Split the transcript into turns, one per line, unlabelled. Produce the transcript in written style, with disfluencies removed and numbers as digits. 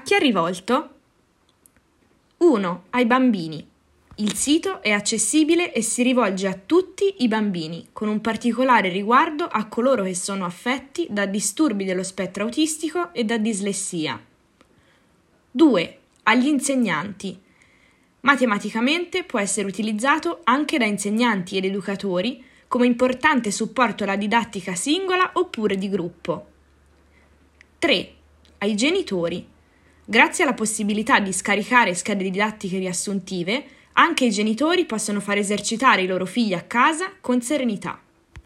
chi è rivolto? 1. Ai bambini. Il sito è accessibile e si rivolge a tutti i bambini, con un particolare riguardo a coloro che sono affetti da disturbi dello spettro autistico e da dislessia. 2. Agli insegnanti. Matematicamente può essere utilizzato anche da insegnanti ed educatori come importante supporto alla didattica singola oppure di gruppo. 3. Ai genitori. Grazie alla possibilità di scaricare schede didattiche riassuntive, anche i genitori possono far esercitare i loro figli a casa con serenità.